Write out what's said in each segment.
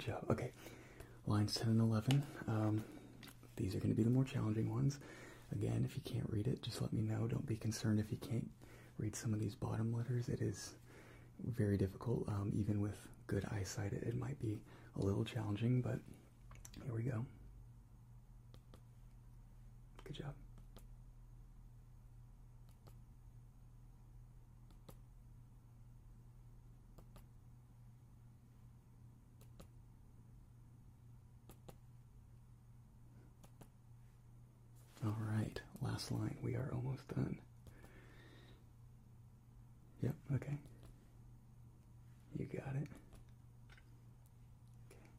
Good job. Okay, lines 10 and 11. These are going to be the more challenging ones. Again, if you can't read it, just let me know. Don't be concerned if you can't read some of these bottom letters. It is very difficult. Even with good eyesight, it might be a little challenging, but here we go. Good job. All right, last line. We are almost done. Yep, okay. You got it. Okay.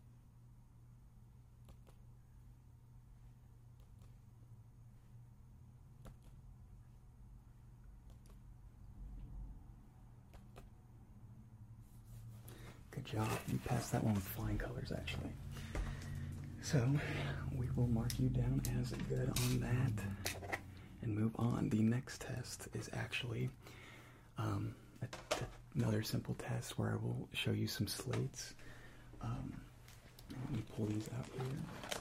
Good job. You passed that one with flying colors, actually. So, we will mark you down as good on that and move on. The next test is actually another simple test where I will show you some slates. Let me pull these out here.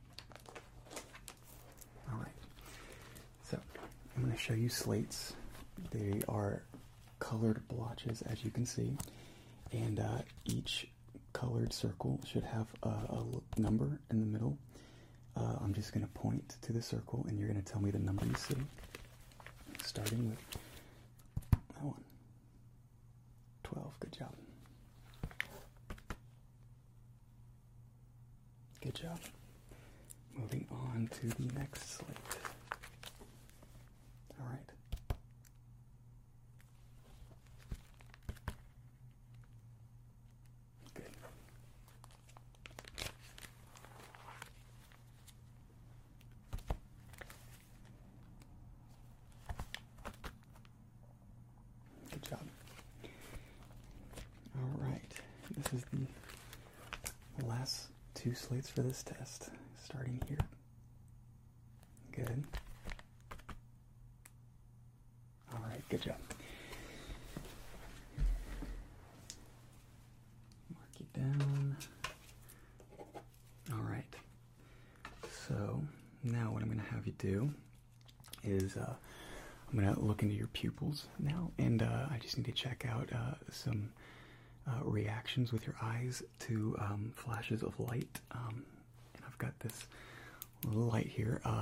Alright, so I'm going to show you slates. They are colored blotches, as you can see, and each colored circle should have a number in the middle. I'm just going to point to the circle and you're going to tell me the number you see. Starting with that one. 12. Good job. Good job. Moving on to the next slate. All right. Good. Good job. All right. This is the last two slates for this test, starting here. Good. All right, good job. Mark it down. All right. So now what I'm going to have you do is I'm going to look into your pupils now, and I just need to check out some reactions with your eyes to flashes of light. And I've got this little light here.